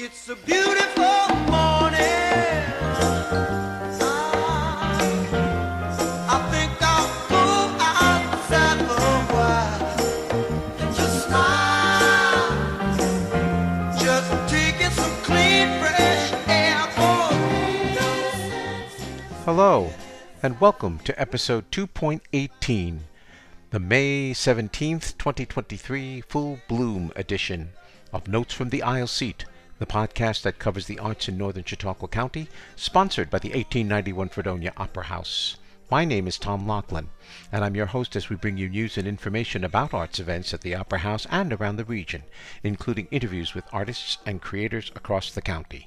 It's a beautiful morning. I think I'll go outside for a while and just smile. Just taking some clean, fresh air. Hello, and welcome to episode 2.18, the May 17th, 2023 Full Bloom edition of Notes from the Aisle Seat, the podcast that covers the arts in northern Chautauqua County, sponsored by the 1891 Fredonia Opera House. My name is Tom Laughlin, and I'm your host as we bring you news and information about arts events at the Opera House and around the region, including interviews with artists and creators across the county.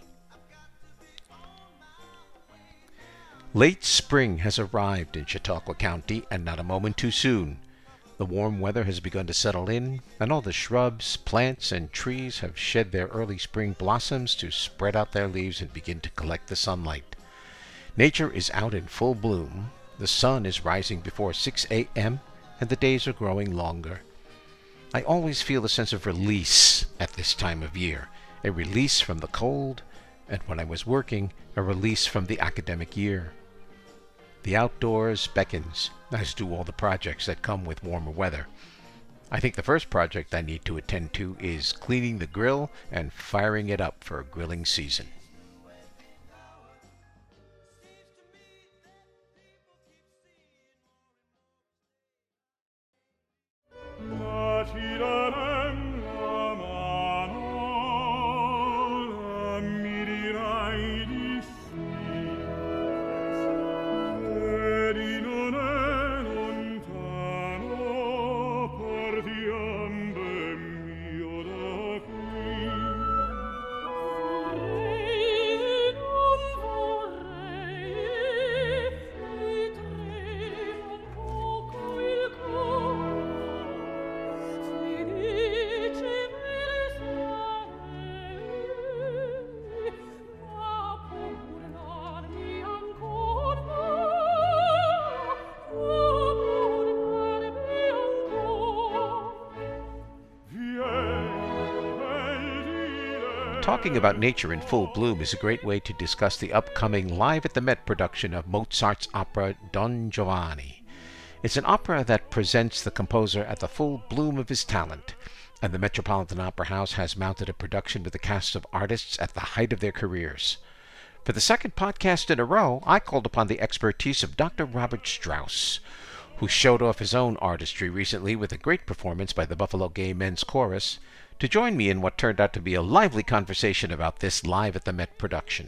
Late spring has arrived in Chautauqua County, and not a moment too soon. The warm weather has begun to settle in, and all the shrubs, plants, and trees have shed their early spring blossoms to spread out their leaves and begin to collect the sunlight. Nature is out in full bloom. The sun is rising before 6 a.m., and the days are growing longer. I always feel a sense of release at this time of year, a release from the cold, and when I was working, a release from the academic year. The outdoors beckons, as do all the projects that come with warmer weather. I think the first project I need to attend to is cleaning the grill and firing it up for grilling season. Talking about nature in full bloom is a great way to discuss the upcoming Live at the Met production of Mozart's opera Don Giovanni. It's an opera that presents the composer at the full bloom of his talent, and the Metropolitan Opera House has mounted a production with a cast of artists at the height of their careers. For the second podcast in a row, I called upon the expertise of Dr. Robert Strauss, who showed off his own artistry recently with a great performance by the Buffalo Gay Men's Chorus, to join me in what turned out to be a lively conversation about this Live at the Met production.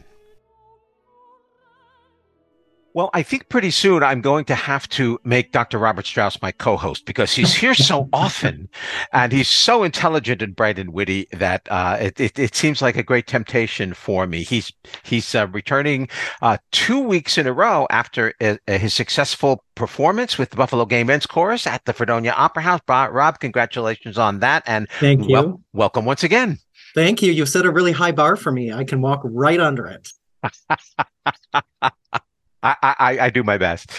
Well, I think pretty soon I'm going to have to make Dr. Robert Strauss my co-host because he's here so often and he's so intelligent and bright and witty that it seems like a great temptation for me. He's returning 2 weeks in a row after his successful performance with the Buffalo Gay Men's Chorus at the Fredonia Opera House. Rob, congratulations on that. And thank you. Welcome once again. Thank you. You've set a really high bar for me. I can walk right under it. I do my best.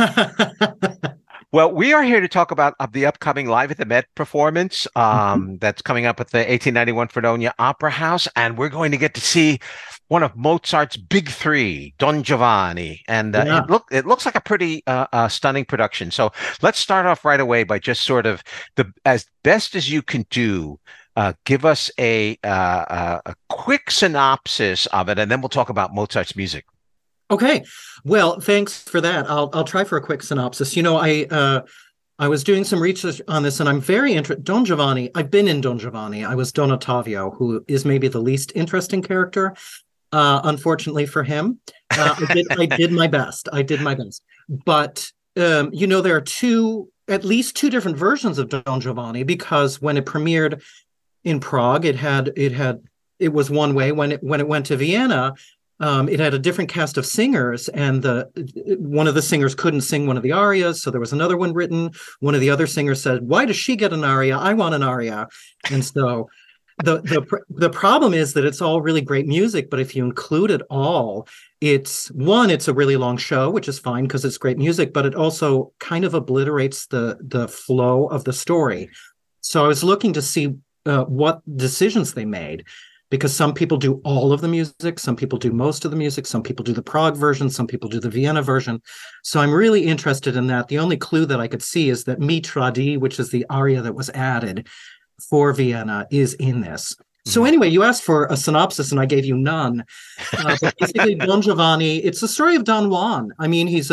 Well, we are here to talk about the upcoming Live at the Met performance that's coming up at the 1891 Fredonia Opera House, and we're going to get to see one of Mozart's big three, Don Giovanni, and it looks like a pretty stunning production. So let's start off right away by just sort of as best as you can do. Give us a quick synopsis of it, and then we'll talk about Mozart's music. Okay. Well, thanks for that. I'll try for a quick synopsis. You know, I was doing some research on this, and I'm very interested. Don Giovanni, I've been in Don Giovanni. I was Don Ottavio, who is maybe the least interesting character, unfortunately for him. I did my best. But, you know, there are at least two different versions of Don Giovanni, because when it premiered in Prague, it was one way. When it went to Vienna, it had a different cast of singers, and one of the singers couldn't sing one of the arias, so there was another one written. One of the other singers said, "Why does she get an aria? I want an aria." And so the problem is that it's all really great music, but if you include it all, it's a really long show, which is fine because it's great music, but it also kind of obliterates the flow of the story. So I was looking to see what decisions they made, because some people do all of the music, some people do most of the music, some people do the Prague version, some people do the Vienna version. So I'm really interested in that. The only clue that I could see is that Mi Tradi, which is the aria that was added for Vienna, is in this. So anyway, you asked for a synopsis and I gave you none. But basically, Don Giovanni, it's the story of Don Juan. I mean, he's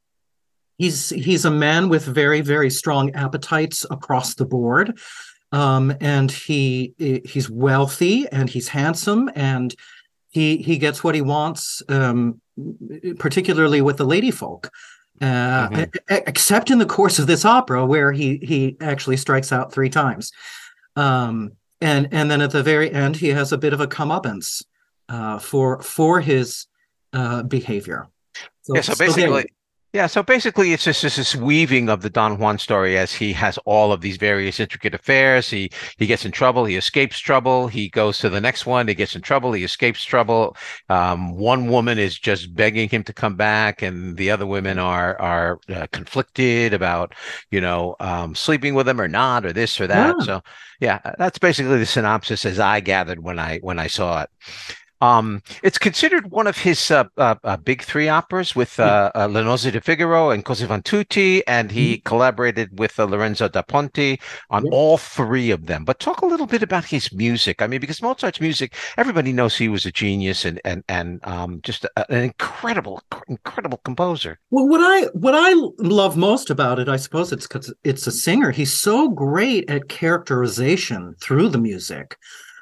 a man with very, very strong appetites across the board. And he's wealthy and he's handsome and he gets what he wants, particularly with the lady folk. Except in the course of this opera where he actually strikes out 3 times. And then at the very end, he has a bit of a comeuppance for his behavior. So basically, it's just this weaving of the Don Juan story as he has all of these various intricate affairs. He gets in trouble, he escapes trouble, he goes to the next one, he gets in trouble, he escapes trouble. One woman is just begging him to come back, and the other women are conflicted about, sleeping with him or not, or this or that. Yeah. So, yeah, that's basically the synopsis as I gathered when I saw it. It's considered one of his big 3 operas with Le Nozze di Figaro and Così fan tutti, and he collaborated with Lorenzo da Ponte on all 3 of them. But talk a little bit about his music. I mean, because Mozart's music, everybody knows he was a genius and just an incredible composer. Well, what I love most about it, I suppose it's because it's a singer. He's so great at characterization through the music.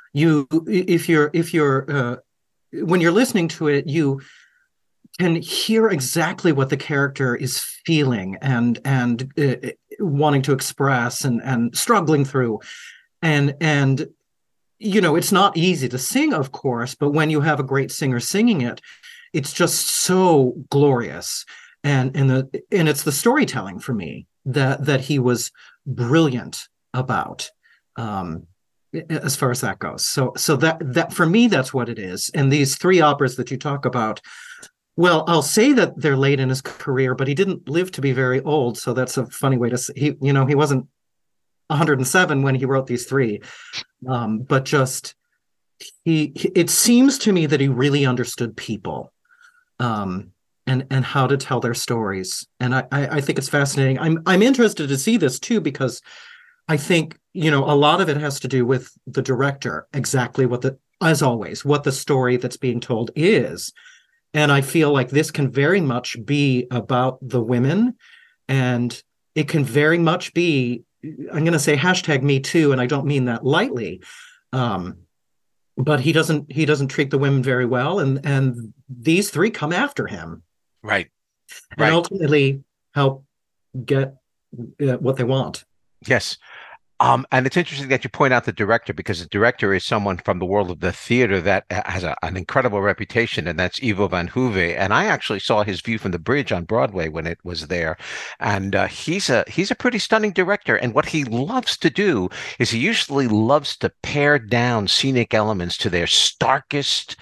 When you're listening to it, you can hear exactly what the character is feeling and wanting to express and struggling through. And it's not easy to sing, of course, but when you have a great singer singing it, it's just so glorious. And it's the storytelling for me that he was brilliant about. As far as that goes. So that for me, that's what it is. And these 3 operas that you talk about, well, I'll say that they're late in his career, but he didn't live to be very old. So that's a funny way to say, he wasn't 107 when he wrote these 3. But just, it seems to me that he really understood people, and how to tell their stories. And I think it's fascinating. I'm interested to see this too, because I think, a lot of it has to do with the director, exactly as always, what the story that's being told is. And I feel like this can very much be about the women, and it can very much be, I'm going to say #MeToo, and I don't mean that lightly. But he doesn't treat the women very well. And these 3 come after him. Right. And ultimately help get what they want. Yes. And it's interesting that you point out the director, because the director is someone from the world of the theater that has an incredible reputation, and that's Ivo van Hove. And I actually saw his View from the Bridge on Broadway when it was there. And he's a pretty stunning director. And what he loves to do is he usually loves to pare down scenic elements to their starkest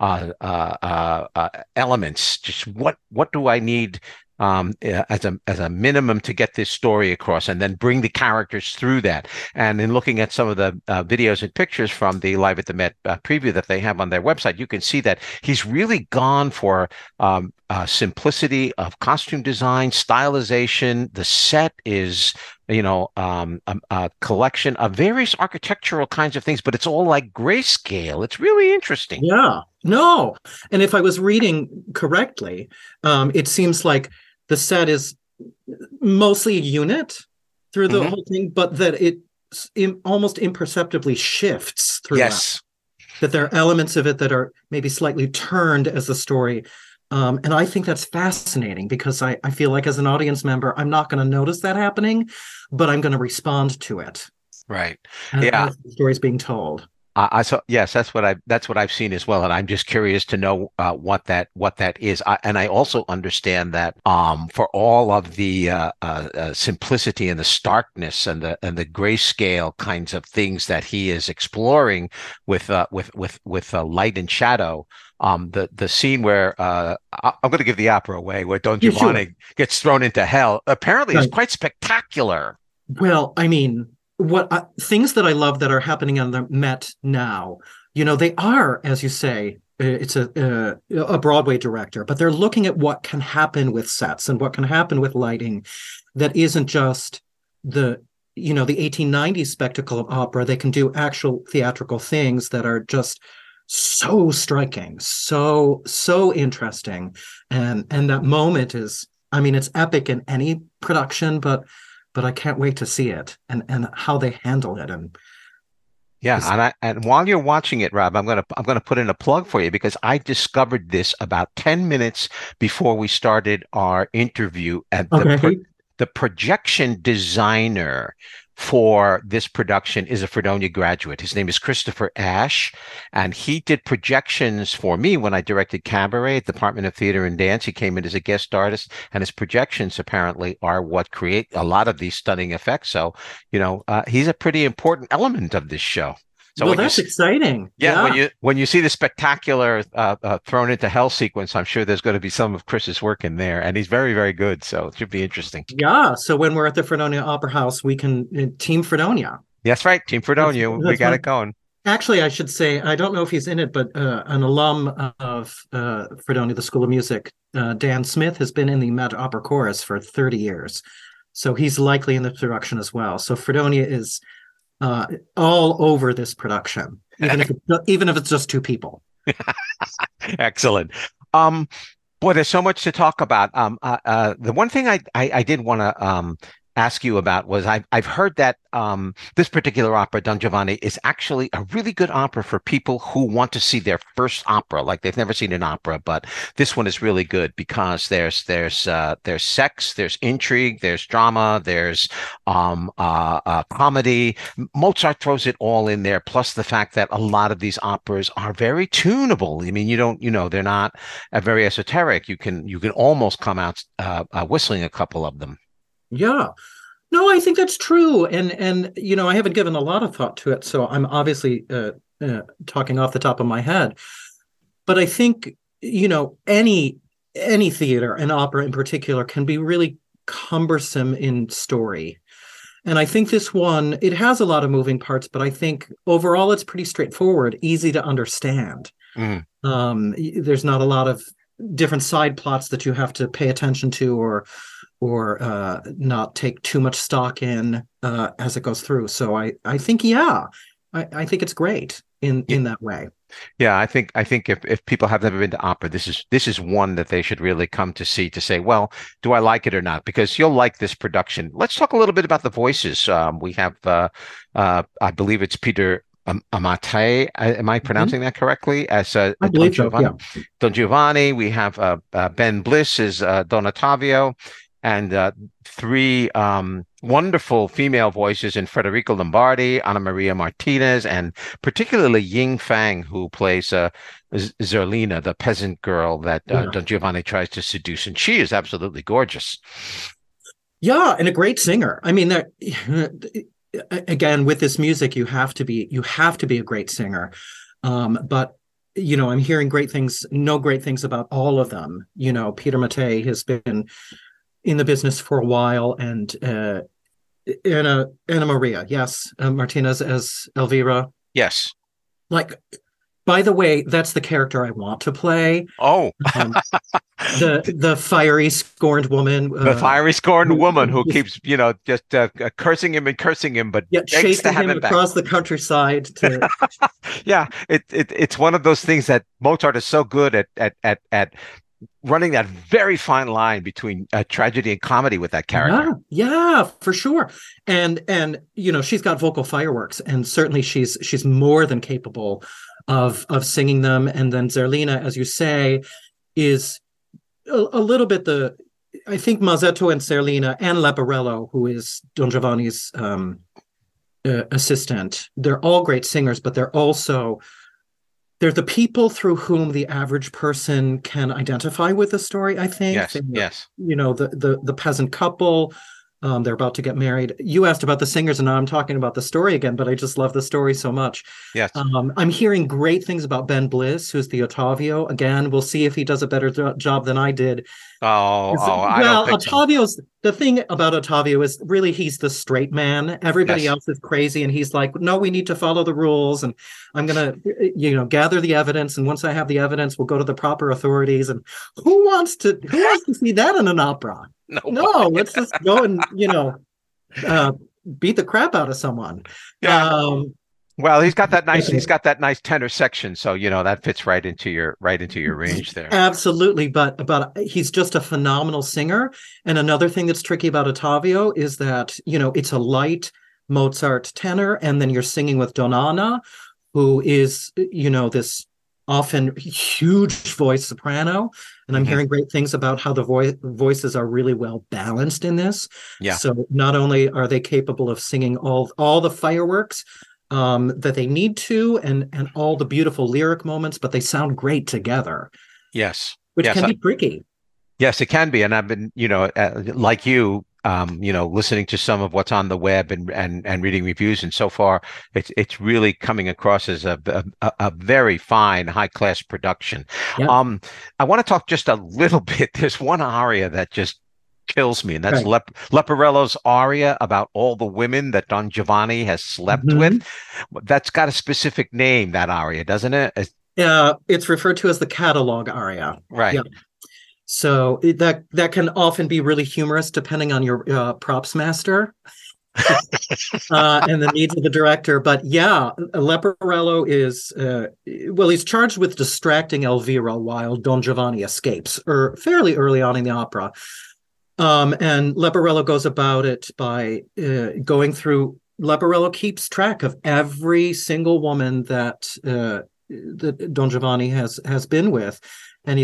elements. Just what do I need as a minimum to get this story across, and then bring the characters through that. And in looking at some of the videos and pictures from the Live at the Met preview that they have on their website, you can see that he's really gone for simplicity of costume design, stylization. The set is a collection of various architectural kinds of things, but it's all like grayscale. It's really interesting. Yeah, no. And if I was reading correctly, it seems like the set is mostly a unit through the whole thing, but that it almost imperceptibly shifts through. Yes. That there are elements of it that are maybe slightly turned as the story. And I think that's fascinating, because I feel like as an audience member, I'm not going to notice that happening, but I'm going to respond to it. Right. As the story's being told. I saw. Yes, that's what I've seen as well, and I'm just curious to know what that is. And I also understand that for all of the simplicity and the starkness and the grayscale kinds of things that he is exploring with light and shadow. The scene where I'm going to give the opera away, where Don Giovanni gets thrown into hell, apparently is quite spectacular. Well, I mean, things that I love that are happening on the Met now, They are, as you say, it's a Broadway director, but they're looking at what can happen with sets and what can happen with lighting that isn't just the the 1890s spectacle of opera. They can do actual theatrical things that are just so striking, so interesting, and that moment is, I mean, it's epic in any production, but I can't wait to see it and how they handle it. And Yeah, and while you're watching it, Rob, I'm gonna put in a plug for you because I discovered this about 10 minutes before we started our interview. At okay, the projection designer for this production is a Fredonia graduate. His name is Christopher Ash, and he did projections for me when I directed Cabaret at the Department of Theater and Dance. He came in as a guest artist, and his projections apparently are what create a lot of these stunning effects. So, he's a pretty important element of this show. So well, when you that's exciting. yeah, Yeah, when you see the spectacular thrown into hell sequence, I'm sure there's going to be some of Chris's work in there, and he's very, very good. So it should be interesting. yeah. So when we're at the Fredonia Opera House, we can Team Fredonia. That's right, Team That's Fredonia, we that's got my it going. Actually, I should say, I don't know if he's in it, but an alum of Fredonia, the School of Music, Dan Smith, has been in the Met Opera Chorus for 30 years. So he's likely in the production as well. So Fredonia is all over this production, even if it's just two people. Excellent. Boy, there's so much to talk about. The one thing I did want to ask you about was I've heard that this particular opera, Don Giovanni, is actually a really good opera for people who want to see their first opera, like they've never seen an opera. But this one is really good because there's sex, there's intrigue, there's drama, there's comedy. Mozart throws it all in there. Plus the fact that a lot of these operas are very tunable. I mean, you don't, they're not very esoteric. You can almost come out whistling a couple of them. Yeah. No, I think that's true. And I haven't given a lot of thought to it, so I'm obviously talking off the top of my head. But I think, any theater and opera in particular can be really cumbersome in story. And I think this one, it has a lot of moving parts, but I think overall it's pretty straightforward, easy to understand. Mm. There's not a lot of different side plots that you have to pay attention to or not take too much stock in as it goes through. So I think, yeah, I think it's great in that way. Yeah, I think if people have never been to opera, this is one that they should really come to see to say, well, do I like it or not? Because you'll like this production. Let's talk a little bit about the voices. We have, I believe it's Peter Amate. Am I pronouncing that correctly? As I Don believe so. Giovanni. Yeah. Don Giovanni. We have Ben Bliss as Don Ottavio, and three wonderful female voices in Federico Lombardi, Ana Maria Martinez, and particularly Ying Fang, who plays Zerlina, the peasant girl that Yeah. Don Giovanni tries to seduce, and she is absolutely gorgeous. Yeah, and a great singer. I mean, that again with this music, you have to be a great singer. But I'm hearing great things, no great things about all of them. Peter Mattei has been in the business for a while, and Anna Maria, yes, Martinez as Elvira. Yes. Like, by the way, that's the character I want to play. Oh, Um, the fiery, scorned woman, the fiery scorned woman who just keeps, just cursing him and cursing him, but yeah, begs to chasing have him him back. across the countryside to Yeah, it's one of those things that Mozart is so good at running that very fine line between tragedy and comedy with that character. yeah, for sure. And she's got vocal fireworks, and certainly she's more than capable of singing them. And then Zerlina, as you say, is a little bit I think Mazzetto and Zerlina and Leporello, who is Don Giovanni's assistant, they're all great singers, but they're the people through whom the average person can identify with the story, I think. Yes, yes. The peasant couple, They're about to get married. You asked about the singers, and now I'm talking about the story again, but I just love the story so much. Yes. I'm hearing great things about Ben Bliss, who's the Ottavio. Again, we'll see if he does a better job than I did. I don't Well, think so. Ottavio's the thing about Ottavio is really he's the straight man. Everybody Yes. else is crazy, and he's like, no, we need to follow the rules, and I'm gonna, gather the evidence, and once I have the evidence, we'll go to the proper authorities. And who wants to see that in an opera? Nobody. No, let's just go and beat the crap out of someone. Yeah. Well, he's got that nice tenor section, so that fits right into your range there. Absolutely, but he's just a phenomenal singer. And another thing that's tricky about Ottavio is that, it's a light Mozart tenor, and then you're singing with Donana, who is, this often huge voice soprano. And I'm hearing great things about how the voices are really well balanced in this. Yeah. So not only are they capable of singing all the fireworks that they need to, and all the beautiful lyric moments, but they sound great together. Yes. Which can be tricky. Yes, it can be. And I've been, like you, listening to some of what's on the web and reading reviews, and so far it's really coming across as a very fine, high class production. Yep. I want to talk just a little bit. There's one aria that just kills me, and that's Leporello's aria about all the women that Don Giovanni has slept with. That's got a specific name, that aria, doesn't it? It's referred to as the catalog aria. Right. Yeah. So that can often be really humorous depending on your props master and the needs of the director. But yeah, Leporello is, he's charged with distracting Elvira while Don Giovanni escapes, or fairly early on in the opera. And Leporello goes about it by going through. Leporello keeps track of every single woman that Don Giovanni has been with, and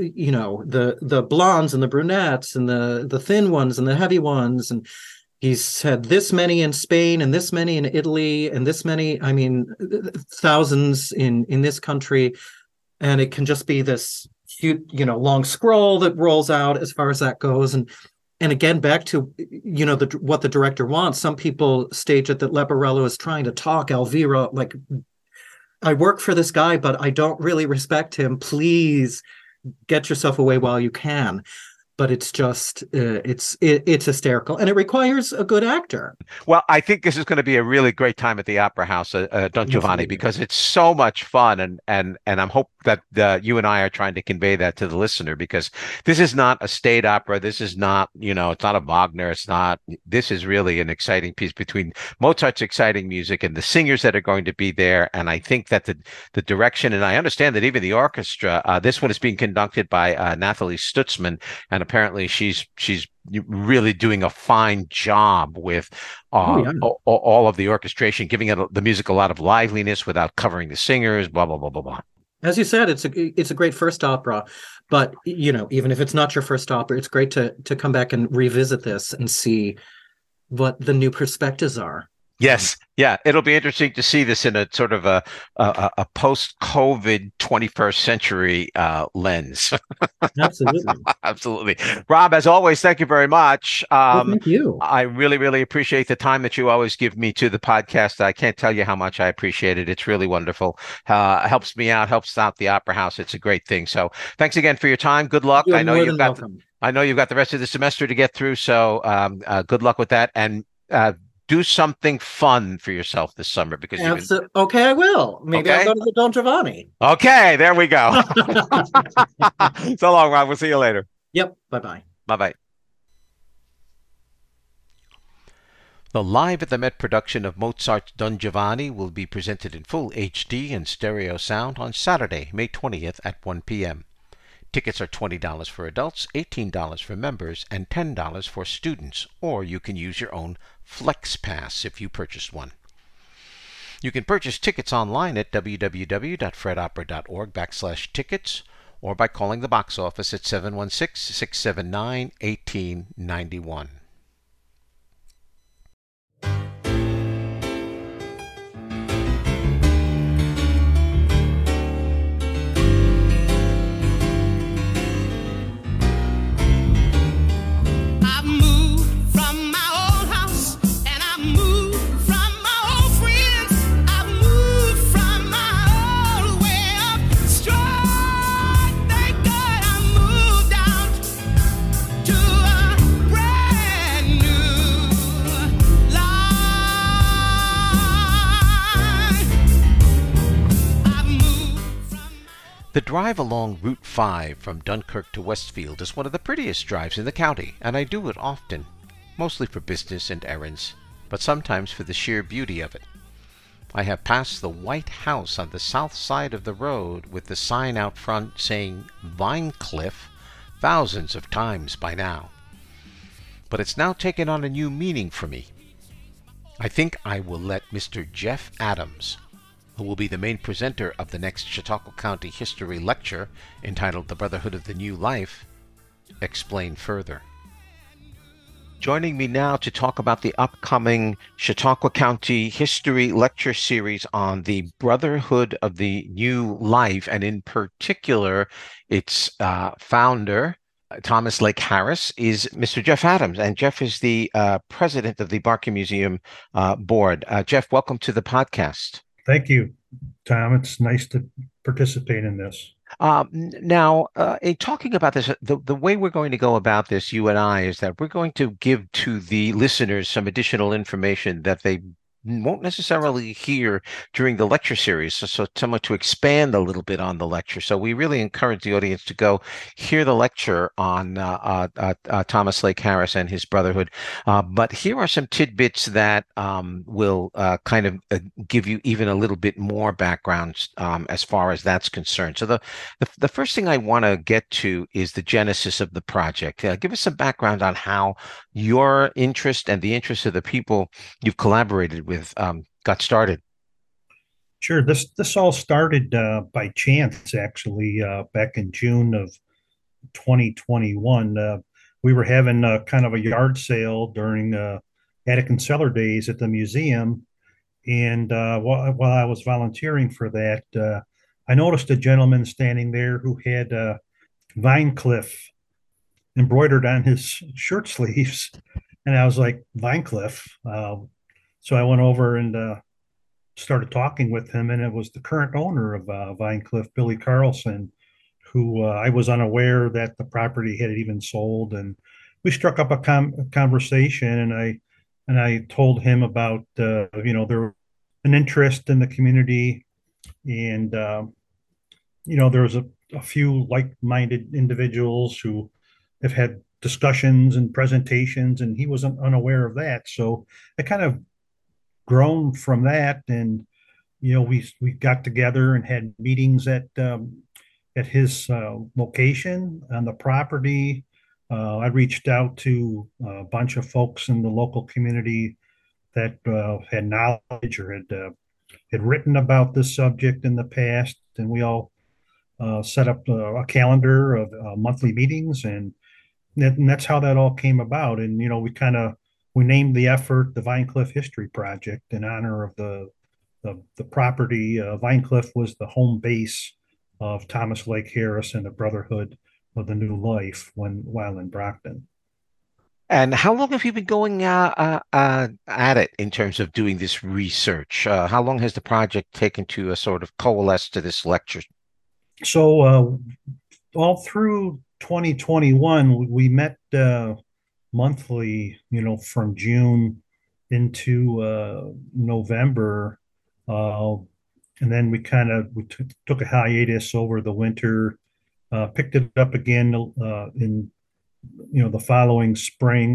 the blondes and the brunettes and the thin ones and the heavy ones, and he's had this many in Spain and this many in Italy and this many, thousands in this country, and it can just be this huge, long scroll that rolls out as far as that goes. And again, back to, what the director wants. Some people stage it that Leporello is trying to talk Elvira, like, I work for this guy, but I don't really respect him. Please get yourself away while you can. But it's just, it's hysterical, and it requires a good actor. Well, I think this is going to be a really great time at the Opera House, Don Giovanni, because it's so much fun, and I'm hope that you and I are trying to convey that to the listener, because this is not a state opera. This is not, it's not a Wagner. This is really an exciting piece between Mozart's exciting music and the singers that are going to be there. And I think that the direction, and I understand that even the orchestra, this one is being conducted by Nathalie Stutzman, and apparently she's really doing a fine job with all of the orchestration, giving the music a lot of liveliness without covering the singers, blah, blah, blah, blah, blah. As you said, it's a great first opera, but even if it's not your first opera, it's great to come back and revisit this and see what the new perspectives are. Yes. Yeah. It'll be interesting to see this in a sort of a post-COVID 21st century lens. Absolutely. Absolutely. Rob, as always, thank you very much. Thank you. I really, really appreciate the time that you always give me to the podcast. I can't tell you how much I appreciate it. It's really wonderful. Helps me out, helps out the Opera House. It's a great thing. So thanks again for your time. Good luck. I know you've got the rest of the semester to get through. So good luck with that. And do something fun for yourself this summer, because okay, I will. Maybe I'll go to the Don Giovanni. Okay, there we go. So long, Rob. We'll see you later. Yep. Bye-bye. Bye-bye. The Live at the Met production of Mozart's Don Giovanni will be presented in full HD and stereo sound on Saturday, May 20th at 1 p.m. Tickets are $20 for adults, $18 for members, and $10 for students, or you can use your own Flex Pass if you purchased one. You can purchase tickets online at www.fredopera.org/tickets, or by calling the box office at 716-679-1891. I've moved from my The drive along Route 5 from Dunkirk to Westfield is one of the prettiest drives in the county, and I do it often, mostly for business and errands, but sometimes for the sheer beauty of it. I have passed the white house on the south side of the road with the sign out front saying Vinecliff thousands of times by now. But it's now taken on a new meaning for me. I think I will let Mr. Jeff Adams, who will be the main presenter of the next Chautauqua County History Lecture entitled The Brotherhood of the New Life, explain further. Joining me now to talk about the upcoming Chautauqua County History Lecture Series on the Brotherhood of the New Life, and in particular, its founder, Thomas Lake Harris, is Mr. Jeff Adams. And Jeff is the president of the Barker Museum board. Jeff, welcome to the podcast. Thank you, Tom. It's nice to participate in this. Now, in talking about this, the way we're going to go about this, you and I, is that we're going to give to the listeners some additional information that they won't necessarily hear during the lecture series, so somewhat to expand a little bit on the lecture. So we really encourage the audience to go hear the lecture on Thomas Lake Harris and his Brotherhood. But here are some tidbits that will kind of give you even a little bit more background as far as that's concerned. So the first thing I want to get to is the genesis of the project. Give us some background on how your interest and the interest of the people you've collaborated with got started. Sure. This all started by chance, actually, back in June of 2021. We were having kind of a yard sale during attic and cellar days at the museum. And while I was volunteering for that, I noticed a gentleman standing there who had Vinecliff embroidered on his shirt sleeves. And I was like, Vinecliff? So I went over and started talking with him, and it was the current owner of Vinecliff, Billy Carlson, who I was unaware that the property had even sold. And we struck up a conversation, and I told him about there was an interest in the community, and there was a few like-minded individuals who have had discussions and presentations, and he wasn't unaware of that. So I kind of grown from that, and we got together and had meetings at his location on the property. I reached out to a bunch of folks in the local community that had knowledge or had written about this subject in the past, and we all set up a calendar of monthly meetings, and that's how that all came about. And we named the effort the Vinecliff History Project in honor of the property. Vinecliff was the home base of Thomas Lake Harris and the Brotherhood of the New Life while in Brockton. And how long have you been going at it in terms of doing this research? How long has the project taken to sort of coalesce to this lecture? So all through 2021, we met monthly, from June into November, and then we took a hiatus over the winter, picked it up again in the following spring.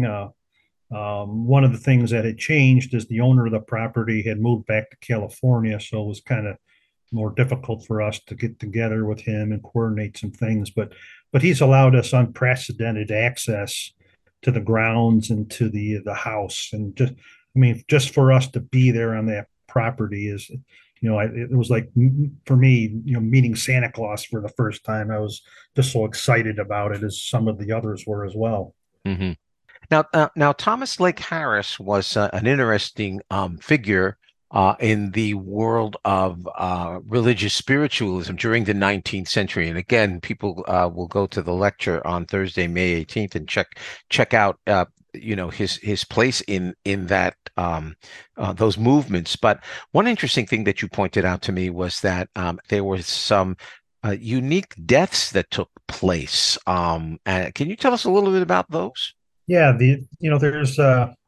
One of the things that had changed is the owner of the property had moved back to California, so it was kind of more difficult for us to get together with him and coordinate some things. But he's allowed us unprecedented access to the grounds and to the house, and just for us to be there on that property is, it was like, for me, meeting Santa Claus for the first time. I was just so excited about it, as some of the others were as well. Mm-hmm. Now, Thomas Lake Harris was an interesting figure in the world of religious spiritualism during the 19th century. And again, people will go to the lecture on Thursday, May 18th, and check out his place in that those movements. But one interesting thing that you pointed out to me was that there were some unique deaths that took place. Can you tell us a little bit about those? Yeah, there's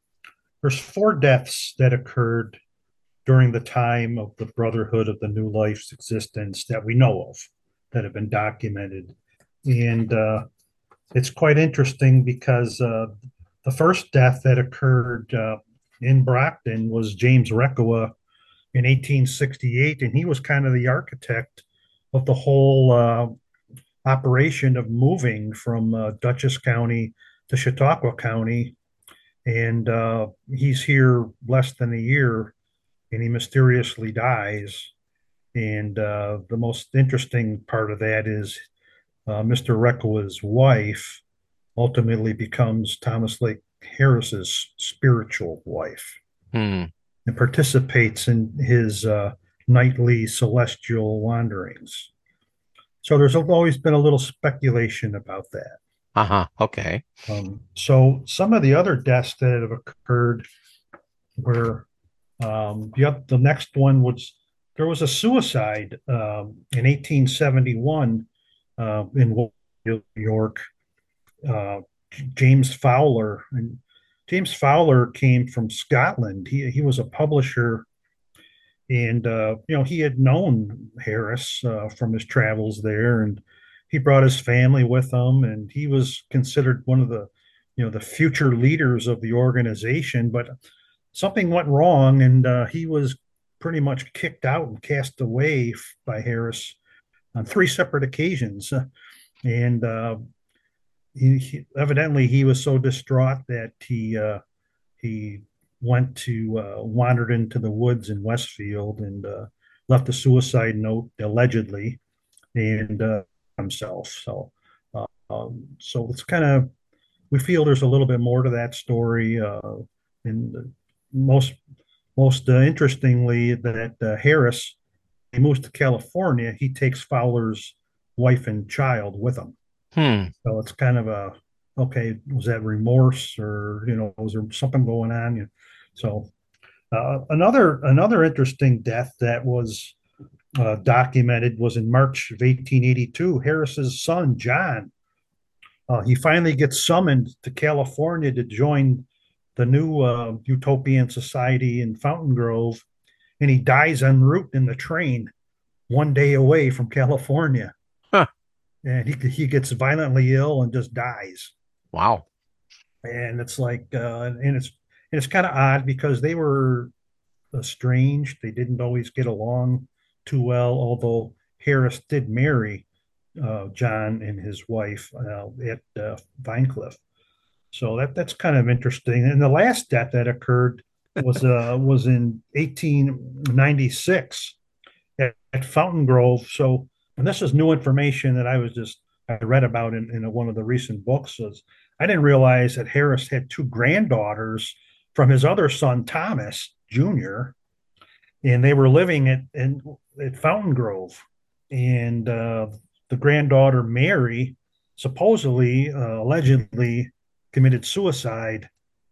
4 deaths that occurred during the time of the Brotherhood of the New Life's existence that we know of, that have been documented. And it's quite interesting because the first death that occurred in Brockton was James Rekowa in 1868, and he was kind of the architect of the whole operation of moving from Dutchess County to Chautauqua County. And he's here less than a year, and he mysteriously dies. And the most interesting part of that is Mr. Rekowa's wife ultimately becomes Thomas Lake Harris's spiritual wife Hmm. and participates in his nightly celestial wanderings. So there's always been a little speculation about that. Uh-huh. Okay. So some of the other deaths that have occurred were the next one was there was a suicide in 1871 in New York. Uh, James Fowler, and James Fowler came from Scotland. He was a publisher, and he had known Harris from his travels there, and he brought his family with him, and he was considered one of the future leaders of the organization. But something went wrong, and he was pretty much kicked out and cast away by Harris on three separate occasions. And evidently he was so distraught that he wandered into the woods in Westfield and left a suicide note allegedly and himself. So it's kind of we feel there's a little bit more to that story. And most interestingly, that Harris he moves to California. He takes Fowler's wife and child with him. Hmm. So it's kind of okay, was that remorse or, was there something going on? So another interesting death that was documented was in March of 1882. Harris's son, John, he finally gets summoned to California to join the new Utopian Society in Fountain Grove, and he dies en route in the train 1 day away from California. Huh. And he gets violently ill and just dies. Wow. And it's like, it's kind of odd because they were estranged. They didn't always get along too well, although Harris did marry John and his wife at Vinecliff. So that's kind of interesting. And the last death that occurred was in 1896 at Fountain Grove. So, and this is new information that I read about in one of the recent books. I didn't realize that Harris had two granddaughters from his other son, Thomas Jr., and they were living at Fountain Grove. And the granddaughter, Mary, supposedly, allegedly committed suicide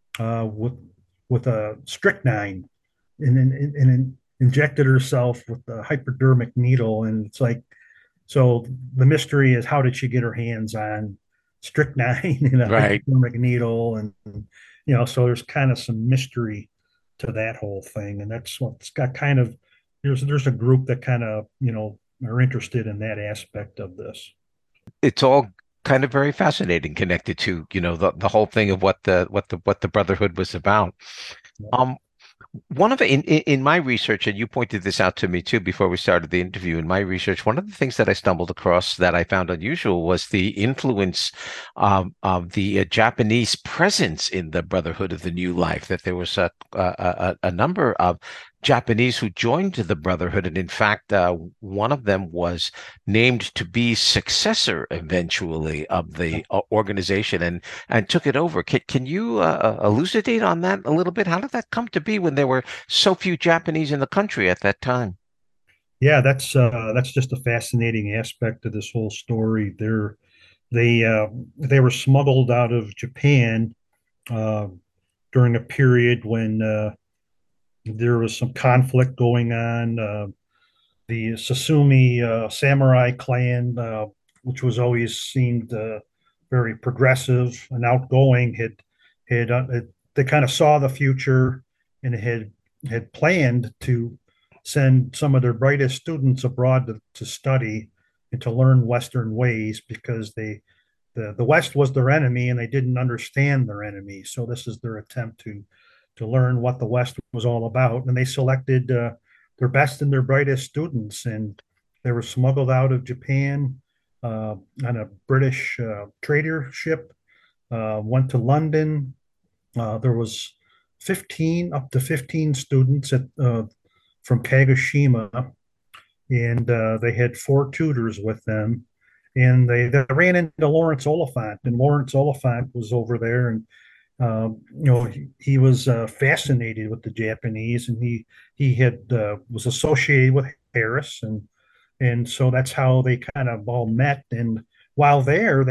with a strychnine and injected herself with a hypodermic needle. And it's like, so the mystery is how did she get her hands on strychnine and a Right. hypodermic needle? And, so there's kind of some mystery to that whole thing. And that's what's got kind of, there's a group that kind of, are interested in that aspect of this. It's all kind of very fascinating, connected to, the whole thing of what the Brotherhood was about. Um, One of in my research, and you pointed this out to me too before we started the interview. In my research, one of the things that I stumbled across that I found unusual was the influence of the Japanese presence in the Brotherhood of the New Life. That there was a number of Japanese who joined the Brotherhood, and in fact, one of them was named to be successor eventually of the organization and took it over. Can you elucidate on that a little bit? How did that come to be when there were so few Japanese in the country at that time? Yeah, that's just a fascinating aspect of this whole story. They were smuggled out of Japan uh, during a period when there was some conflict going on. The Sasumi samurai clan, which was always seemed very progressive and outgoing, they kind of saw the future and had planned to send some of their brightest students abroad to study and to learn Western ways because the West was their enemy and they didn't understand their enemy. So this is their attempt to learn what the West was all about. And they selected their best and their brightest students, and they were smuggled out of Japan on a British trader ship. Went to London. There was 15 up to 15 students from Kagoshima, and they had four tutors with them. And they ran into Lawrence Oliphant, and Lawrence Oliphant was over there, and he was fascinated with the Japanese, and he had was associated with Harris, and so that's how they kind of all met. And while there,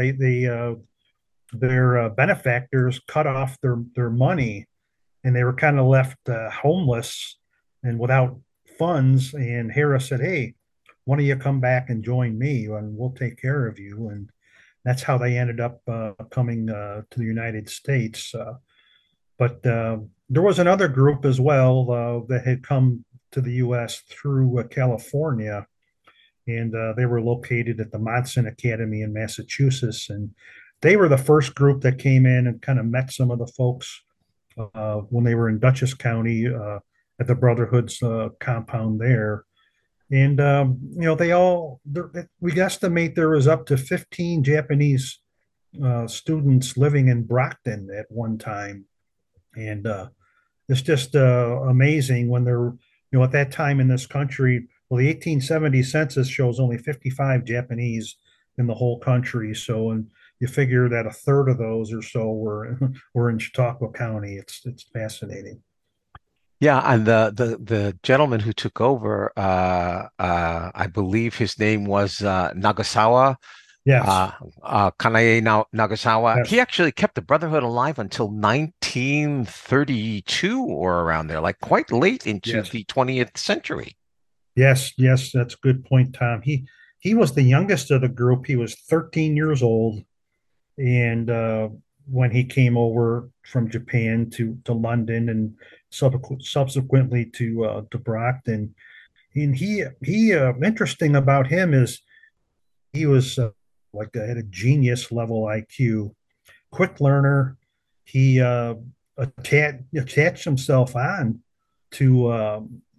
their benefactors cut off their money, and they were kind of left homeless and without funds. And Harris said, "Hey, why don't you come back and join me, and we'll take care of you?" And that's how they ended up coming to the United States. But there was another group as well that had come to the U.S. through California, and they were located at the Monson Academy in Massachusetts. And they were the first group that came in and kind of met some of the folks when they were in Dutchess County at the Brotherhood's compound there. And we estimate there was up to 15 Japanese students living in Brockton at one time. And it's just amazing when they're, at that time in this country, well, the 1870 census shows only 55 Japanese in the whole country. So, and you figure that a third of those or so were in Chautauqua County. It's fascinating. Yeah, and the gentleman who took over, I believe his name was Nagasawa, Yes. Kanae Nagasawa. He Yes. actually kept the Brotherhood alive until 1932 or around there, like quite late into Yes. the 20th century. Yes. Yes. That's a good point, Tom. He was the youngest of the group. He was 13 years old, and when he came over from Japan to London and subsequently to Brockton. And he interesting about him is he was had a genius level IQ, quick learner. He attached himself on to uh,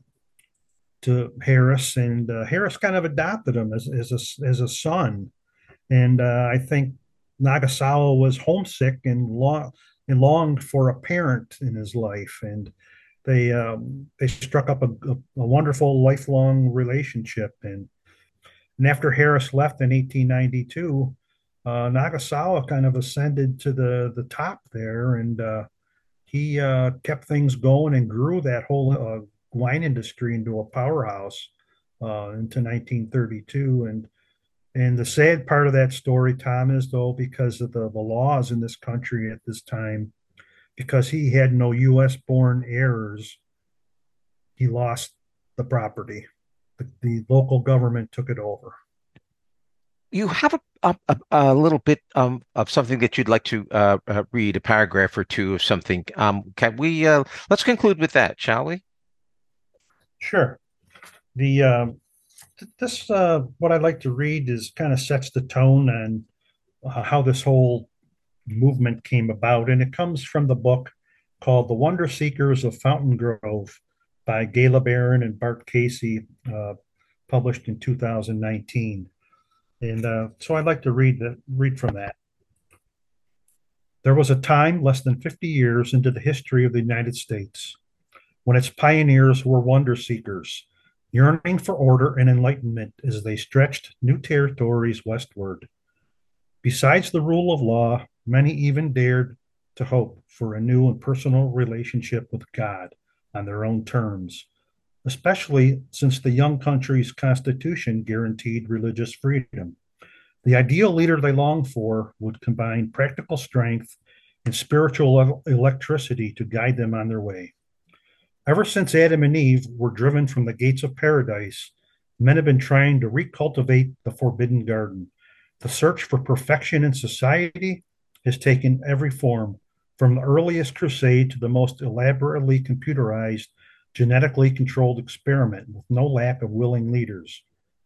to Harris, and Harris kind of adopted him as a son. And I think Nagasawa was homesick and longed for a parent in his life, and they struck up a wonderful lifelong relationship. And after Harris left in 1892, Nagasawa kind of ascended to the top there, and he kept things going and grew that whole wine industry into a powerhouse into 1932. And the sad part of that story, Tom, is though, because of the laws in this country at this time, because he had no U.S. born heirs, he lost the property. The local government took it over. You have a little bit of something that you'd like to read, a paragraph or two of something. Can we let's conclude with that, shall we? Sure. The this what I'd like to read is kind of sets the tone on how this whole movement came about, and it comes from the book called "The Wonder Seekers of Fountain Grove" by Gayla Barron and Bart Casey, published in 2019. And so I'd like to read from that. There was a time less than 50 years into the history of the United States when its pioneers were wonder seekers, yearning for order and enlightenment as they stretched new territories westward. Besides the rule of law, many even dared to hope for a new and personal relationship with God on their own terms, especially since the young country's constitution guaranteed religious freedom. The ideal leader they longed for would combine practical strength and spiritual electricity to guide them on their way. Ever since Adam and Eve were driven from the gates of paradise, men have been trying to recultivate the forbidden garden. The search for perfection in society has taken every form, from the earliest crusade to the most elaborately computerized, genetically controlled experiment with no lack of willing leaders.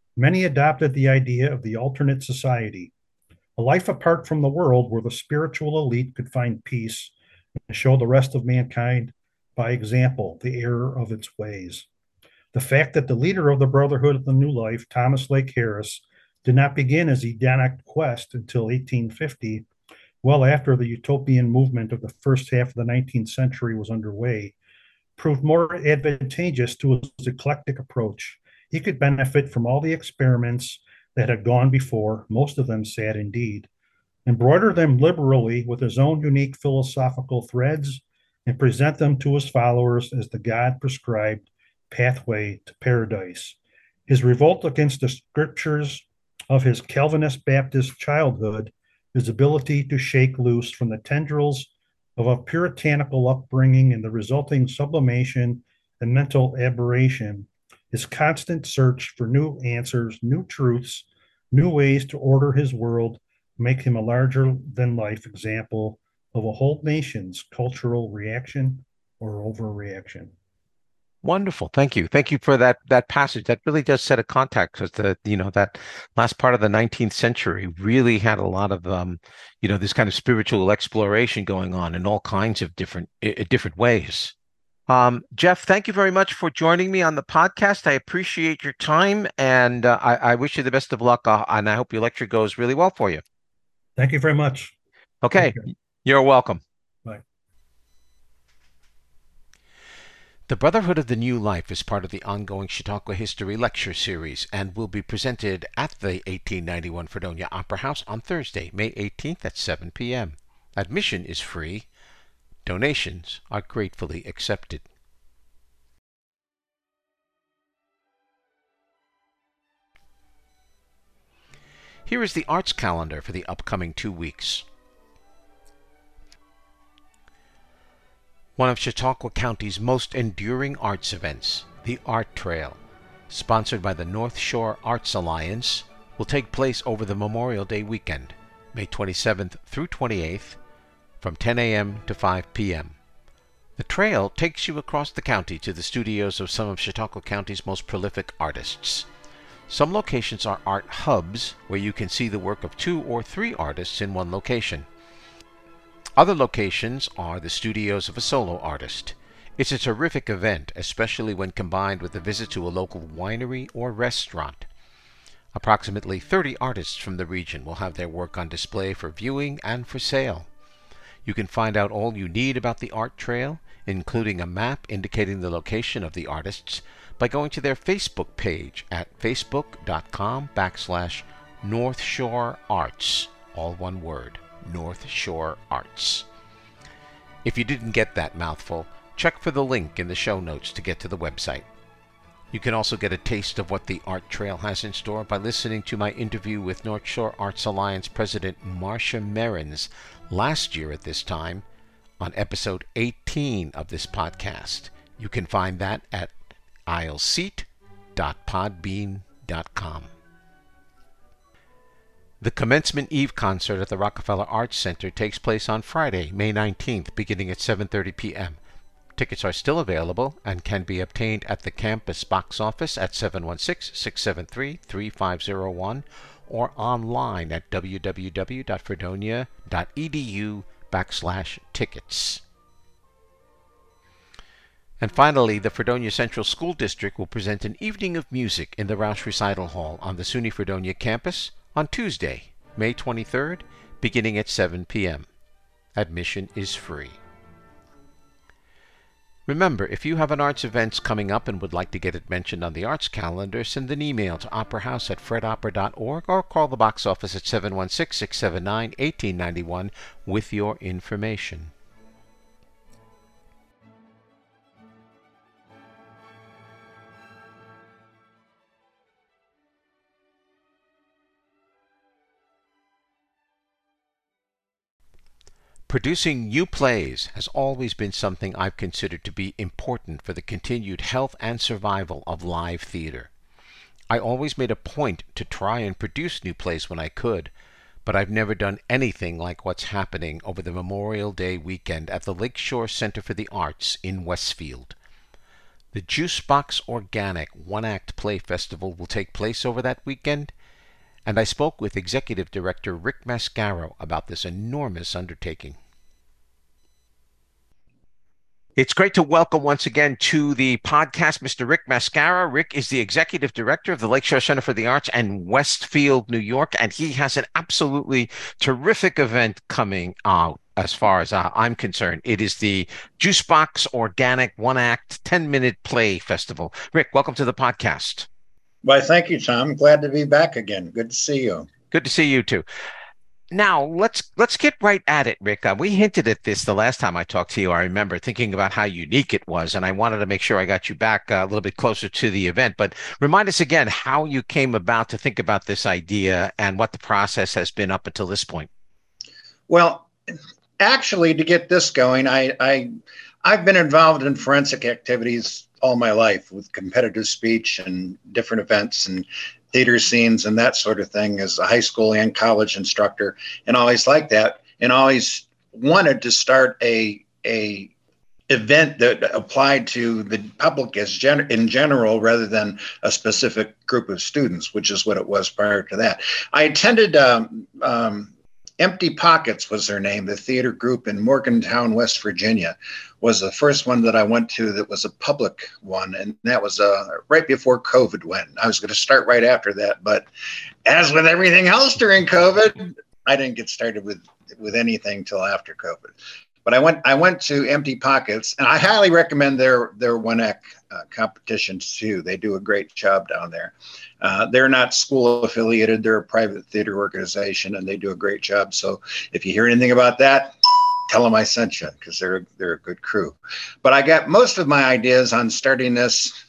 Many adopted the idea of the alternate society, a life apart from the world where the spiritual elite could find peace and show the rest of mankind by example the error of its ways. The fact that the leader of the Brotherhood of the New Life, Thomas Lake Harris, did not begin his hedonic quest until 1850, well after the utopian movement of the first half of the 19th century was underway, proved more advantageous to his eclectic approach. He could benefit from all the experiments that had gone before, most of them sad indeed, embroider them liberally with his own unique philosophical threads, and present them to his followers as the God prescribed pathway to paradise. His revolt against the scriptures of his Calvinist Baptist childhood, his ability to shake loose from the tendrils of a puritanical upbringing and the resulting sublimation and mental aberration, his constant search for new answers, new truths, new ways to order his world, make him a larger than life example of a whole nation's cultural reaction or overreaction. Wonderful. Thank you. Thank you for that passage. That really does set a context because that last part of the 19th century really had a lot of this kind of spiritual exploration going on in all kinds of different ways. Jeff, thank you very much for joining me on the podcast. I appreciate your time, and I wish you the best of luck, and I hope your lecture goes really well for you. Thank you very much. Okay, you're welcome. Bye. The Brotherhood of the New Life is part of the ongoing Chautauqua History Lecture Series and will be presented at the 1891 Fredonia Opera House on Thursday, May 18th at 7 p.m. Admission is free. Donations are gratefully accepted. Here is the arts calendar for the upcoming 2 weeks. One of Chautauqua County's most enduring arts events, the Art Trail, sponsored by the North Shore Arts Alliance, will take place over the Memorial Day weekend, May 27th through 28th, from 10 a.m. to 5 p.m. The trail takes you across the county to the studios of some of Chautauqua County's most prolific artists. Some locations are art hubs, where you can see the work of 2 or 3 artists in one location. Other locations are the studios of a solo artist. It's a terrific event, especially when combined with a visit to a local winery or restaurant. Approximately 30 artists from the region will have their work on display for viewing and for sale. You can find out all you need about the art trail, including a map indicating the location of the artists, by going to their Facebook page at facebook.com/North Shore Arts, all one word. North Shore Arts. If you didn't get that mouthful, check for the link in the show notes to get to the website. You can also get a taste of what the Art Trail has in store by listening to my interview with North Shore Arts Alliance President Marcia Merrins last year at this time on episode 18 of this podcast. You can find that at aisleseat.podbean.com. The Commencement Eve concert at the Rockefeller Arts Center takes place on Friday, May 19th, beginning at 7:30 p.m. Tickets are still available and can be obtained at the campus box office at 716-673-3501 or online at www.fredonia.edu/tickets. And finally, the Fredonia Central School District will present an evening of music in the Roush Recital Hall on the SUNY Fredonia campus on Tuesday, May 23rd, beginning at 7 p.m. Admission is free. Remember, if you have an arts event coming up and would like to get it mentioned on the arts calendar, send an email to operahouse@fredopera.org or call the box office at 716-679-1891 with your information. Producing new plays has always been something I've considered to be important for the continued health and survival of live theater. I always made a point to try and produce new plays when I could, but I've never done anything like what's happening over the Memorial Day weekend at the Lakeshore Center for the Arts in Westfield. The Juicebox Organic One-Act Play Festival will take place over that weekend, and I spoke with Executive Director Rick Mascaro about this enormous undertaking. It's great to welcome once again to the podcast Mr. Rick Mascaro. Rick is the Executive Director of the Lakeshore Center for the Arts in Westfield, New York, and he has an absolutely terrific event coming out as far as I'm concerned. It is the Juicebox Organic One-Act 10-Minute Play Festival. Rick, welcome to the podcast. Why, thank you, Tom. Glad to be back again. Good to see you. Good to see you too. Now, let's get right at it, Rick. We hinted at this the last time I talked to you. I remember thinking about how unique it was, and I wanted to make sure I got you back a little bit closer to the event. But remind us again how you came about to think about this idea and what the process has been up until this point. Well, actually, to get this going, I've been involved in forensic activities all my life with competitive speech and different events and theater scenes and that sort of thing as a high school and college instructor, and always liked that, and always wanted to start a event that applied to the public in general rather than a specific group of students, which is what it was prior to that. I attended Empty Pockets was their name, the theater group in Morgantown, West Virginia, was the first one that I went to that was a public one. And that was right before COVID went. I was going to start right after that. But as with everything else during COVID, I didn't get started with anything till after COVID. But I went to Empty Pockets, and I highly recommend their One-Act competitions too. They do a great job down there. They're not school affiliated; they're a private theater organization, and they do a great job. So if you hear anything about that, tell them I sent you, because they're a good crew. But I got most of my ideas on starting this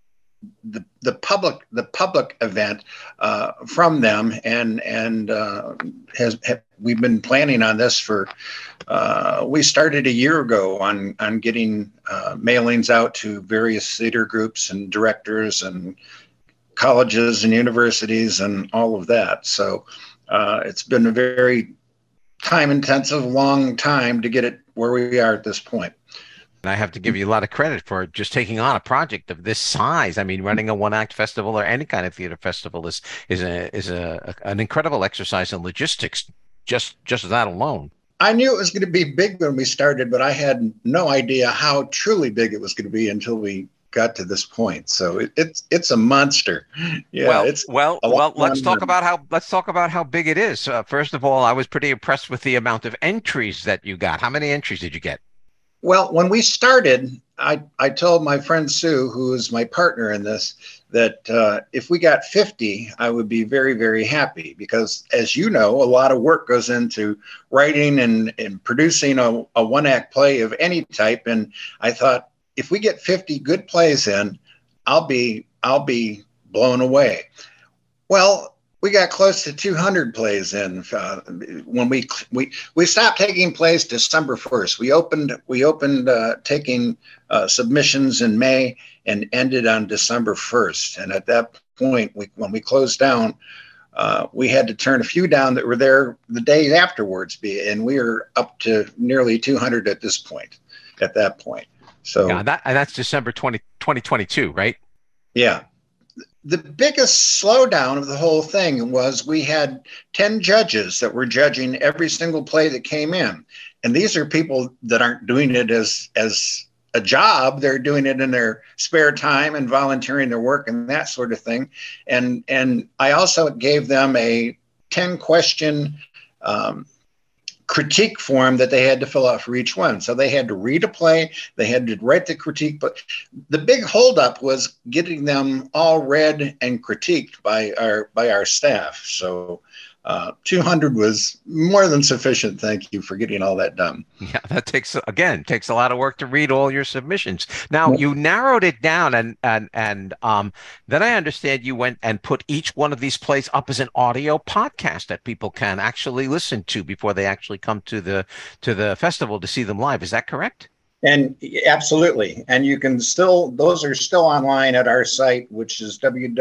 the public event from them, and we've been planning on this for we started a year ago on getting mailings out to various theater groups and directors and colleges and universities and all of that. So it's been a very time intensive, long time to get it where we are at this point. And I have to give you a lot of credit for just taking on a project of this size. I mean, running a one-act festival or any kind of theater festival is an incredible exercise in logistics. Just that alone. I knew it was going to be big when we started, but I had no idea how truly big it was going to be until we got to this point. So it's a monster. Yeah. Well. Let's talk about how big it is. First of all, I was pretty impressed with the amount of entries that you got. How many entries did you get? Well, when we started, I told my friend Sue, who is my partner in this, that if we got 50, I would be very, very happy, because, as you know, a lot of work goes into writing and producing a one-act play of any type. And I thought, if we get 50 good plays in, I'll be blown away. Well, we got close to 200 plays in when we stopped taking plays December 1st. We opened taking submissions in May and ended on December 1st. And at that point, when we closed down, we had to turn a few down that were there the day afterwards. And we are up to nearly 200 at this point. At that point, so yeah, that's December 2022, right? Yeah. The biggest slowdown of the whole thing was we had 10 judges that were judging every single play that came in. And these are people that aren't doing it as a job. They're doing it in their spare time and volunteering their work and that sort of thing. And I also gave them a 10-question critique form that they had to fill out for each one. So they had to read a play, they had to write the critique, but the big holdup was getting them all read and critiqued by our staff. So 200 was more than sufficient. Thank you for getting all that done. Yeah, that takes a lot of work to read all your submissions. Now, you narrowed it down, and then I understand you went and put each one of these plays up as an audio podcast that people can actually listen to before they actually come to the festival to see them live. Is that correct? And absolutely. And you can those are still online at our site, which is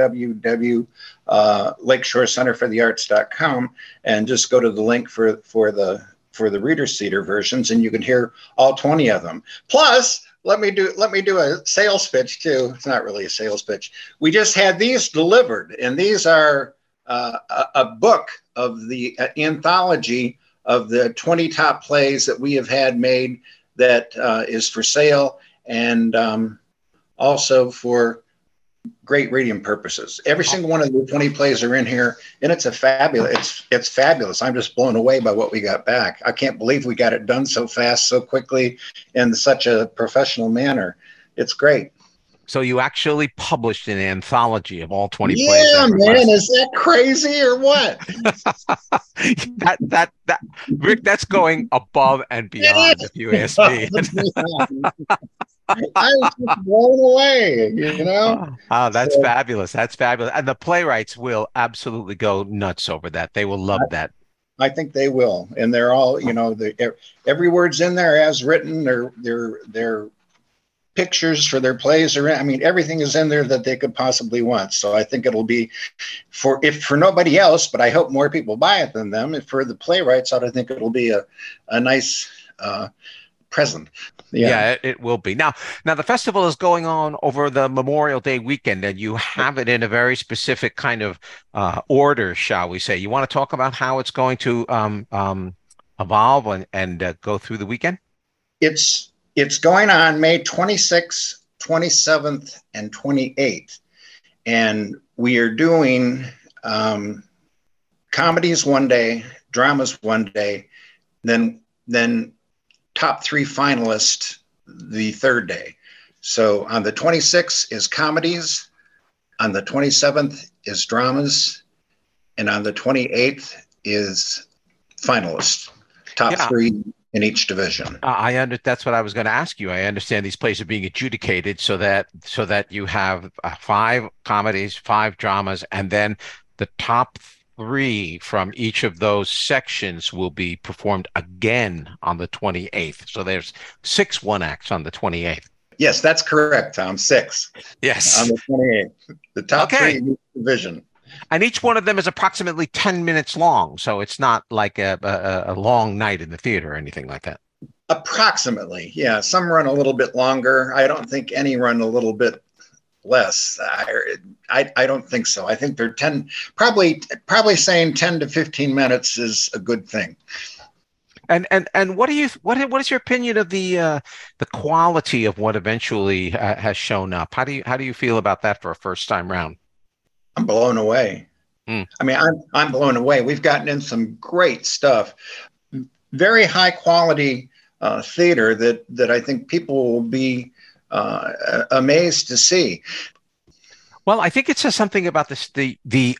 www.lakeshorecenterforthearts.com, and just go to the link for the Reader Theater versions, and you can hear all 20 of them. Plus, let me do a sales pitch too. It's not really a sales pitch. We just had these delivered, and these are a book of the anthology of the 20 top plays that we have had made that is for sale, and also for great reading purposes. Every single one of the 20 plays are in here, and it's fabulous. I'm just blown away by what we got back. I can't believe we got it done so fast, so quickly, in such a professional manner. It's great. So you actually published an anthology of all 20 plays. Yeah, man, is that crazy or what? that Rick, that's going above and beyond, if you ask me. I was just blown away, you know? Oh, that's fabulous. That's fabulous. And the playwrights will absolutely go nuts over that. They will love that. I think they will. And they're all, you know, every word's in there as written. Their pictures for their plays are in. I mean, everything is in there that they could possibly want. So I think it'll be for nobody else, but I hope more people buy it than them. And for the playwrights, I think it'll be a nice present. Yeah, it will be. Now the festival is going on over the Memorial Day weekend, and you have it in a very specific kind of order, shall we say. You want to talk about how it's going to evolve and go through the weekend? It's going on May 26th, 27th, and 28th. And we are doing comedies one day, dramas one day, then top three finalists the third day. So on the 26th is comedies, on the 27th is dramas, and on the 28th is finalists, top three in each division. That's what I was going to ask you. I understand these plays are being adjudicated so that you have 5 comedies, 5 dramas, and then the top 3 from each of those sections will be performed again on the 28th. So there's 6 one-acts on the 28th. Yes, that's correct, Tom. 6. Yes. On the 28th. The top 3 in each division. And each one of them is approximately 10 minutes long. So it's not like a long night in the theater or anything like that. Approximately. Yeah. Some run a little bit longer. I don't think any run a little bit less. I don't think so. I think they're 10, probably saying 10 to 15 minutes is a good thing. And what is your opinion of the quality of what eventually has shown up? How do you feel about that for a first time round? I'm blown away. I mean, I'm blown away. We've gotten in some great stuff, very high quality theater that I think people will be amazed to see. Well, I think it says something about the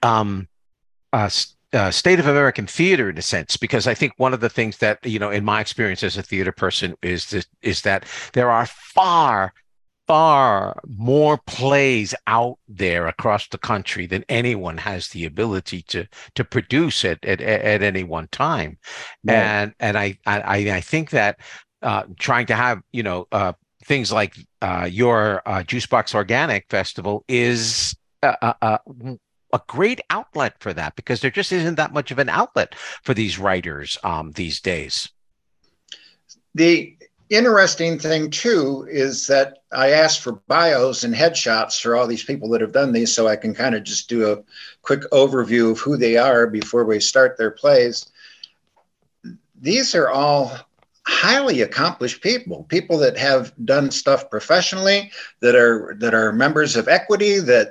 state of American theater in a sense, because I think one of the things that, you know, in my experience as a theater person is that there are far more plays out there across the country than anyone has the ability to produce at any one time. Right. And I think that trying to have, you know, things like your Juicebox Organic Festival is a great outlet for that, because there just isn't that much of an outlet for these writers these days. The interesting thing too is that I asked for bios and headshots for all these people that have done these, so I can kind of just do a quick overview of who they are before we start their plays. These are all highly accomplished people that have done stuff professionally, that are members of Equity, that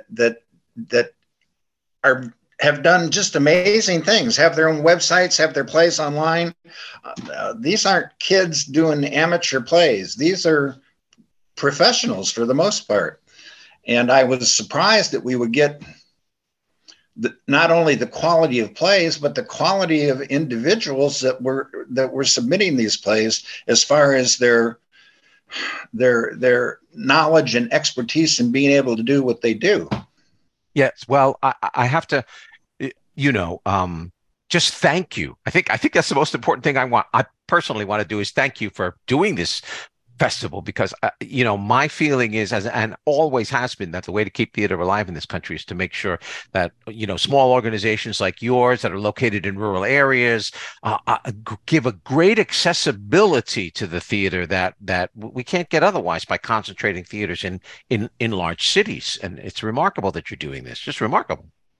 have done just amazing things, have their own websites, have their plays online. These aren't kids doing amateur plays. These are professionals for the most part. And I was surprised that we would get not only the quality of plays, but the quality of individuals that were submitting these plays, as far as their knowledge and expertise in being able to do what they do. Yes. Well, I have to, you know, just thank you. I think that's the most important thing I personally want to do is thank you for doing this festival, because my feeling is, and always has been, that the way to keep theater alive in this country is to make sure that small organizations like yours that are located in rural areas give a great accessibility to the theater that we can't get otherwise by concentrating theaters in large cities. And it's remarkable that you're doing this, just remarkable.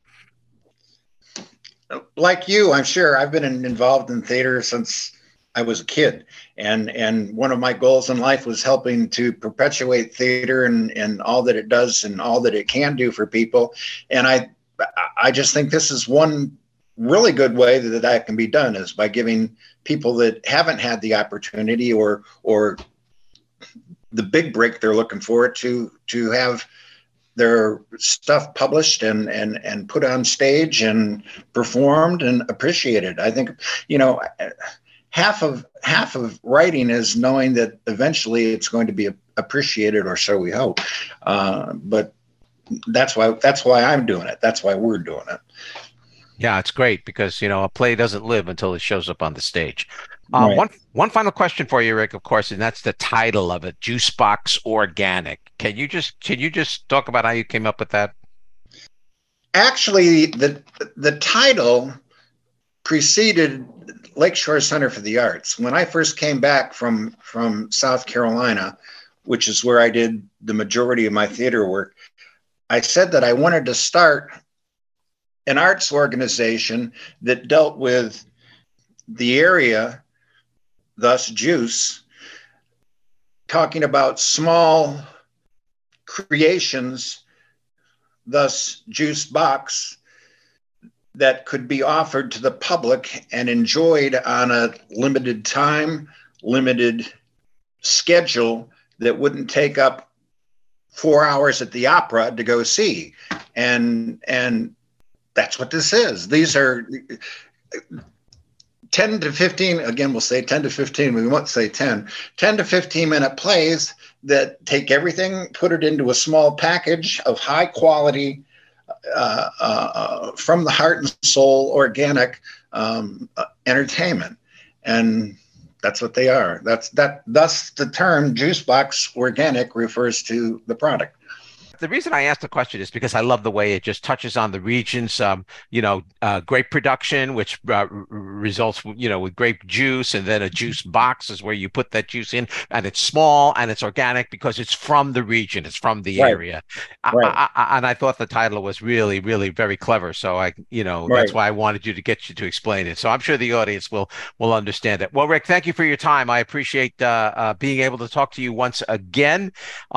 Like you, I'm sure I've been involved in theater since I was a kid, and one of my goals in life was helping to perpetuate theater and all that it does and all that it can do for people. And I just think this is one really good way that can be done, is by giving people that haven't had the opportunity or the big break they're looking for to have their stuff published and put on stage and performed and appreciated. I think, half of writing is knowing that eventually it's going to be appreciated, or so we hope. But that's why I'm doing it. That's why we're doing it. Yeah, it's great because, a play doesn't live until it shows up on the stage. Right. One final question for you, Rick, of course, and that's the title of it, Juicebox Organic. Can you just talk about how you came up with that? Actually, the title preceded Lakeshore Center for the Arts. When I first came back from South Carolina, which is where I did the majority of my theater work, I said that I wanted to start an arts organization that dealt with the area, thus Juice, talking about small creations, thus Juice Box, that could be offered to the public and enjoyed on a limited time, limited schedule that wouldn't take up 4 hours at the opera to go see. And that's what this is. These are 10 to 15, again, we'll say 10 to 15, we won't say 10 to 15 minute plays that take everything, put it into a small package of high quality, from the heart and soul, organic entertainment. And that's what they are. Thus the term Juicebox Organic refers to the product. The reason I asked the question is because I love the way it just touches on the regions. Grape production, which results, with grape juice, and then a juice box is where you put that juice in, and it's small and it's organic because it's from the region, it's from the area. Right. And I thought the title was really, really very clever. So that's why I wanted you to explain it. So I'm sure the audience will understand it. Well, Rick, thank you for your time. I appreciate being able to talk to you once again.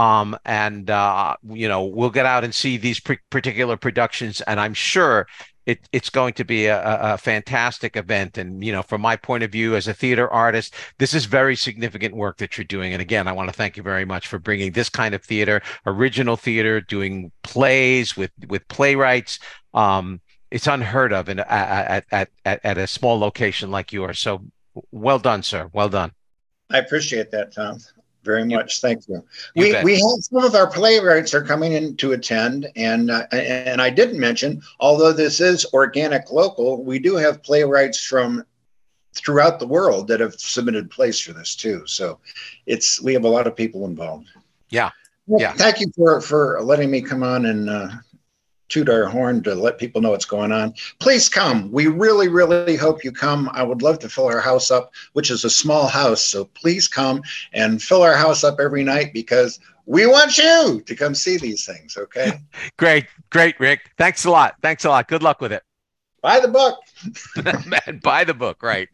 We'll get out and see these particular productions, and I'm sure it's going to be a fantastic event. And, from my point of view as a theater artist, this is very significant work that you're doing. And again, I want to thank you very much for bringing this kind of theater, original theater, doing plays with playwrights. It's unheard of at a small location like yours. So well done, sir. Well done. I appreciate that, Tom. Very much. Thank you. We have some of our playwrights are coming in to attend. And I didn't mention, although this is organic local, we do have playwrights from throughout the world that have submitted plays for this too. So we have a lot of people involved. Yeah. Well, yeah. Thank you for letting me come on and toot our horn to let people know what's going on. Please come. We really, really hope you come. I would love to fill our house up, which is a small house. So please come and fill our house up every night, because we want you to come see these things. Okay. Great, Rick. Thanks a lot. Good luck with it. Buy the book. Man, buy the book. Right.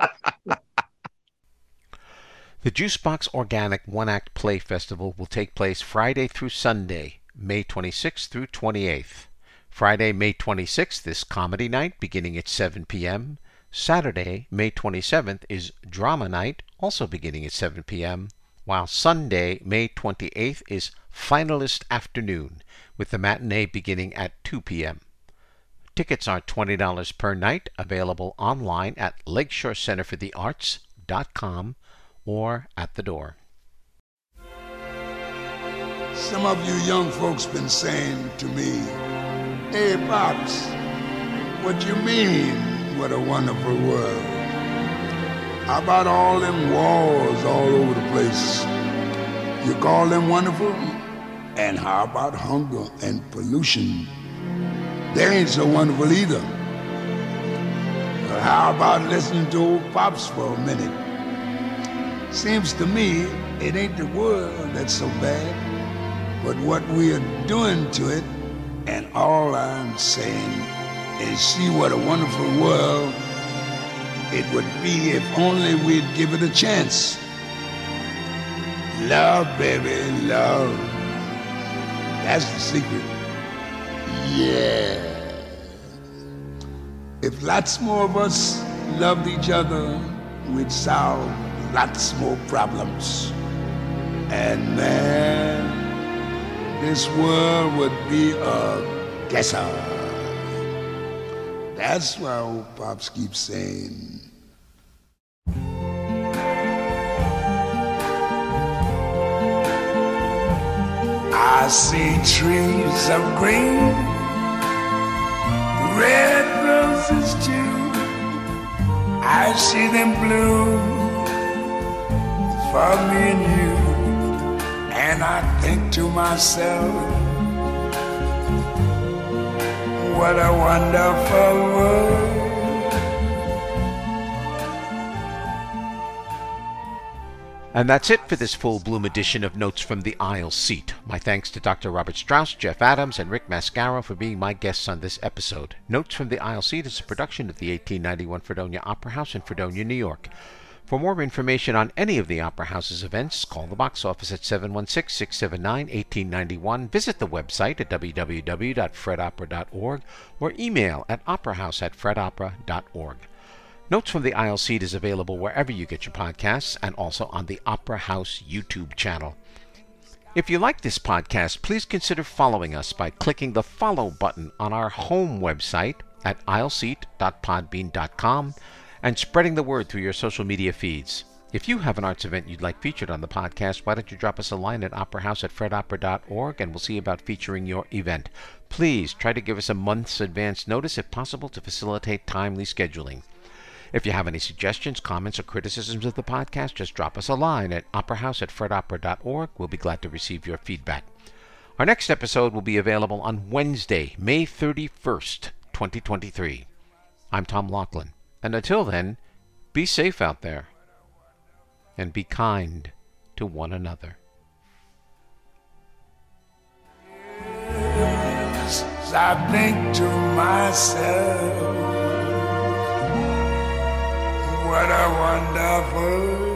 The Juicebox Organic One-Act Play Festival will take place Friday through Sunday, May 26th through 28th. Friday, May 26th is Comedy Night, beginning at 7 p.m. Saturday, May 27th is Drama Night, also beginning at 7 p.m., while Sunday, May 28th is Finalist Afternoon, with the matinee beginning at 2 p.m. Tickets are $20 per night, available online at lakeshorecenterforthearts.com or at the door. Some of you young folks been saying to me, "Hey, Pops, what you mean, what a wonderful world? How about all them wars all over the place? You call them wonderful? And how about hunger and pollution? They ain't so wonderful either. But how about listening to old Pops for a minute? Seems to me it ain't the world that's so bad, but what we are doing to it. And all I'm saying is see what a wonderful world it would be if only we'd give it a chance. Love, baby, love. That's the secret. Yeah. If lots more of us loved each other, we'd solve lots more problems. And man, this world would be a guesser. That's why old Pops keeps saying, I see trees of green, red roses too. I see them bloom for me and you. And I think to myself, what a wonderful world. And that's it for this full bloom edition of Notes from the Aisle Seat. My thanks to Dr. Robert Strauss, Jeff Adams, and Rick Mascaro for being my guests on this episode. Notes from the Aisle Seat is a production of the 1891 Fredonia Opera House in Fredonia, New York. For more information on any of the Opera House's events, call the box office at 716-679-1891, visit the website at www.fredopera.org, or email at operahouse@fredopera.org. Notes from the Aisle Seat is available wherever you get your podcasts and also on the Opera House YouTube channel. If you like this podcast, please consider following us by clicking the follow button on our home website at aisleseat.podbean.com and spreading the word through your social media feeds. If you have an arts event you'd like featured on the podcast, why don't you drop us a line at operahouse@fredopera.org and we'll see about featuring your event. Please try to give us a month's advance notice if possible to facilitate timely scheduling. If you have any suggestions, comments, or criticisms of the podcast, just drop us a line at operahouse@fredopera.org. We'll be glad to receive your feedback. Our next episode will be available on Wednesday, May 31st, 2023. I'm Tom Laughlin, and until then, be safe out there and be kind to one another. Yes, I think to myself, what a wonderful